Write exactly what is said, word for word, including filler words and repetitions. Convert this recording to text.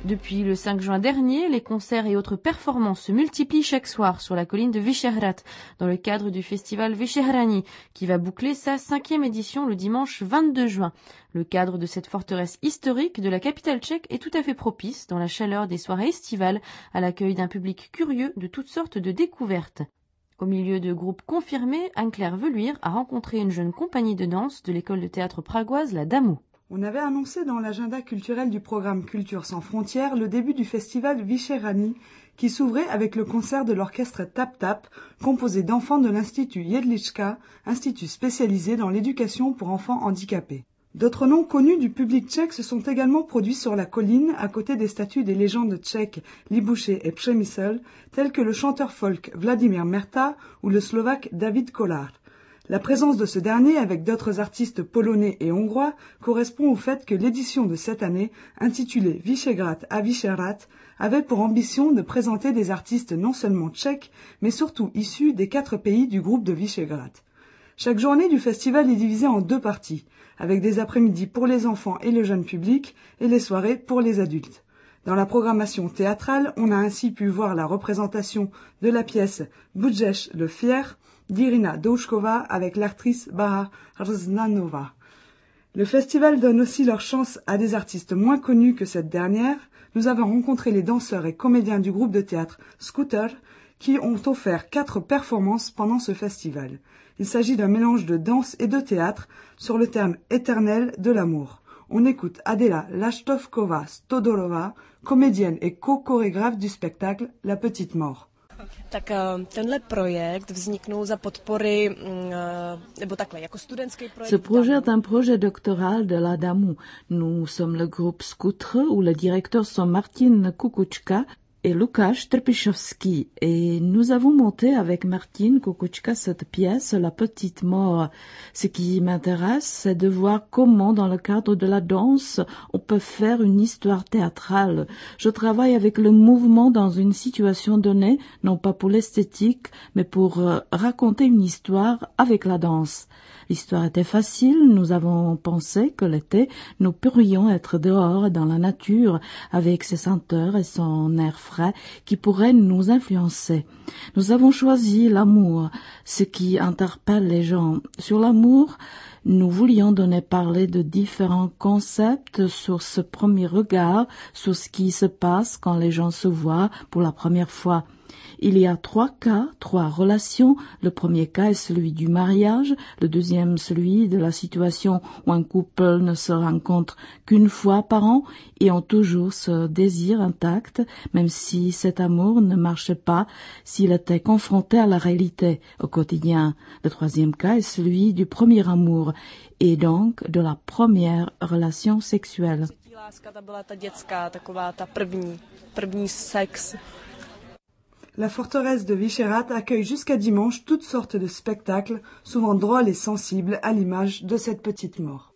Depuis le cinq juin dernier, les concerts et autres performances se multiplient chaque soir sur la colline de Vyšehrad, dans le cadre du festival Vyšehrani, qui va boucler sa cinquième édition le dimanche vingt-deux juin. Le cadre de cette forteresse historique de la capitale tchèque est tout à fait propice, dans la chaleur des soirées estivales, à l'accueil d'un public curieux de toutes sortes de découvertes. Au milieu de groupes confirmés, Anne-Claire Veluire a rencontré une jeune compagnie de danse de l'école de théâtre pragoise, la Damu. On avait annoncé dans l'agenda culturel du programme Culture sans frontières le début du festival Vyšehrani, qui s'ouvrait avec le concert de l'orchestre Tap Tap, composé d'enfants de l'Institut Jedlička, institut spécialisé dans l'éducation pour enfants handicapés. D'autres noms connus du public tchèque se sont également produits sur la colline, à côté des statues des légendes tchèques Libuše et Přemysl, tels que le chanteur folk Vladimir Merta ou le slovaque David Kollár. La présence de ce dernier avec d'autres artistes polonais et hongrois correspond au fait que l'édition de cette année, intitulée Vyšehrad à Vyšehrad, avait pour ambition de présenter des artistes non seulement tchèques, mais surtout issus des quatre pays du groupe de Vyšehrad. Chaque journée du festival est divisée en deux parties, avec des après-midi pour les enfants et le jeune public et les soirées pour les adultes. Dans la programmation théâtrale, on a ainsi pu voir la représentation de la pièce Budžeš le Fier d'Irina Doušková avec l'actrice Baha Rznanova. Le festival donne aussi leur chance à des artistes moins connus que cette dernière. Nous avons rencontré les danseurs et comédiens du groupe de théâtre Scooter qui ont offert quatre performances pendant ce festival. Il s'agit d'un mélange de danse et de théâtre sur le thème éternel de l'amour. On écoute Adela Laštovková-Stodorova, comédienne et co-chorégraphe du spectacle La Petite Mort. Tak tenhle projekt vzniknul za podpory nebo takhle jako studentský projekt. Ce projet est un projet doctoral de la Damu. Nous sommes le groupe Scooter où les directeurs sont Martin Kukučka et Lukáš Trpišovský. Et nous avons monté avec Martin Kukučka cette pièce, La Petite Mort. Ce qui m'intéresse, c'est de voir comment, dans le cadre de la danse, on peut faire une histoire théâtrale. Je travaille avec le mouvement dans une situation donnée, non pas pour l'esthétique, mais pour euh, raconter une histoire avec la danse. L'histoire était facile, nous avons pensé que l'été, nous pourrions être dehors dans la nature avec ses senteurs et son air frais qui pourraient nous influencer. Nous avons choisi l'amour, ce qui interpelle les gens. Sur l'amour, nous voulions donner parler de différents concepts sur ce premier regard, sur ce qui se passe quand les gens se voient pour la première fois. Il y a trois cas, trois relations. Le premier cas est celui du mariage, le deuxième celui de la situation où un couple ne se rencontre qu'une fois par an et ont toujours ce désir intact, même si cet amour ne marchait pas, s'il était confronté à la réalité au quotidien. Le troisième cas est celui du premier amour et donc de la première relation sexuelle. La forteresse de Vyšehrad accueille jusqu'à dimanche toutes sortes de spectacles, souvent drôles et sensibles à l'image de cette petite mort.